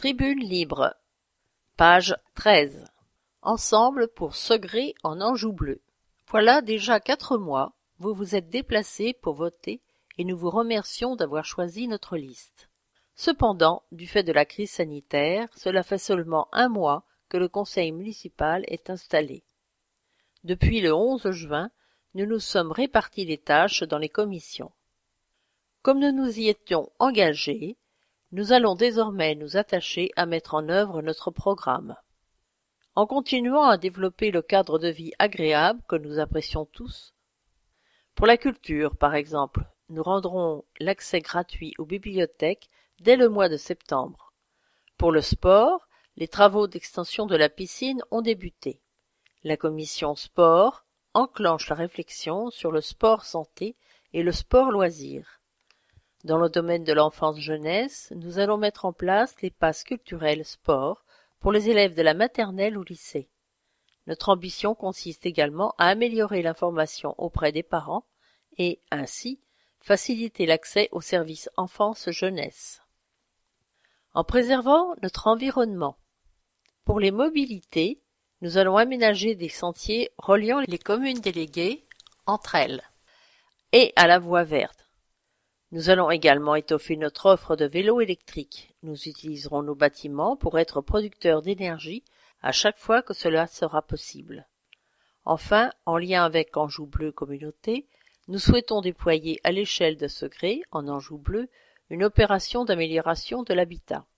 Tribune libre, page 13. Ensemble pour Segré en Anjou bleu. Voilà déjà 4 mois, vous vous êtes déplacés pour voter et nous vous remercions d'avoir choisi notre liste. Cependant, du fait de la crise sanitaire, cela fait seulement 1 mois que le conseil municipal est installé. Depuis le 11 juin, nous nous sommes répartis les tâches dans les commissions. Comme nous nous y étions engagés, nous allons désormais nous attacher à mettre en œuvre notre programme. En continuant à développer le cadre de vie agréable que nous apprécions tous, pour la culture par exemple, nous rendrons l'accès gratuit aux bibliothèques dès le mois de septembre. Pour le sport, les travaux d'extension de la piscine ont débuté. La commission sport enclenche la réflexion sur le sport santé et le sport loisir. Dans le domaine de l'enfance-jeunesse, nous allons mettre en place les passes culturels sport pour les élèves de la maternelle ou lycée. Notre ambition consiste également à améliorer l'information auprès des parents et, ainsi, faciliter l'accès aux services enfance-jeunesse. En préservant notre environnement. Pour les mobilités, nous allons aménager des sentiers reliant les communes déléguées entre elles et à la voie verte. Nous allons également étoffer notre offre de vélos électriques. Nous utiliserons nos bâtiments pour être producteurs d'énergie à chaque fois que cela sera possible. Enfin, en lien avec Anjou Bleu Communauté, nous souhaitons déployer à l'échelle de Segré, en Anjou Bleu, une opération d'amélioration de l'habitat.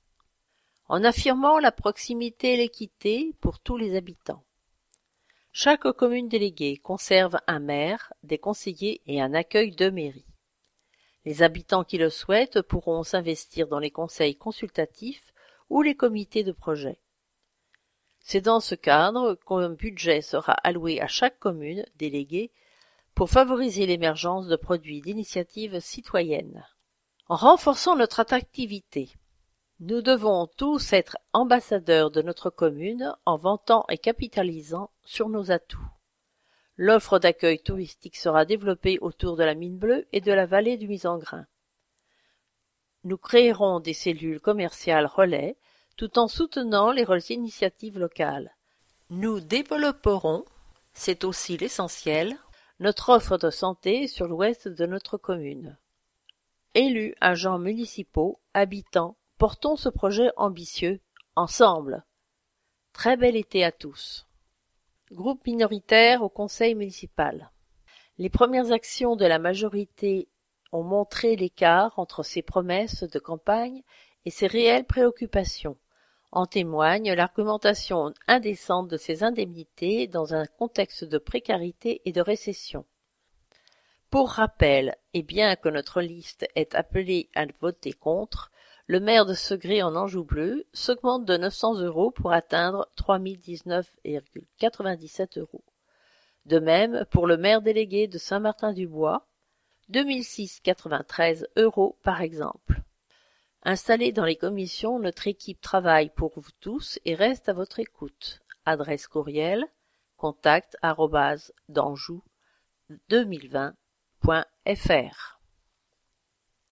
En affirmant la proximité et l'équité pour tous les habitants. Chaque commune déléguée conserve un maire, des conseillers et un accueil de mairie. Les habitants qui le souhaitent pourront s'investir dans les conseils consultatifs ou les comités de projet. C'est dans ce cadre qu'un budget sera alloué à chaque commune déléguée pour favoriser l'émergence de produits d'initiative citoyenne. En renforçant notre attractivité, nous devons tous être ambassadeurs de notre commune en vantant et capitalisant sur nos atouts. L'offre d'accueil touristique sera développée autour de la mine bleue et de la vallée du Misengrin. Nous créerons des cellules commerciales relais tout en soutenant les initiatives locales. Nous développerons, c'est aussi l'essentiel, notre offre de santé sur l'ouest de notre commune. Élus, agents municipaux, habitants, portons ce projet ambitieux, ensemble. Très bel été à tous. Groupe minoritaire au conseil municipal. Les premières actions de la majorité ont montré l'écart entre ses promesses de campagne et ses réelles préoccupations. En témoigne l'argumentation indécente de ces indemnités dans un contexte de précarité et de récession. Pour rappel, et bien que notre liste est appelée à voter contre, le maire de Segré en Anjou bleu s'augmente de 900 € pour atteindre 3 019,97 €. De même pour le maire délégué de Saint-Martin-du-Bois, 2 693 € par exemple. Installés dans les commissions, notre équipe travaille pour vous tous et reste à votre écoute. Adresse courriel contact@danjou2020.fr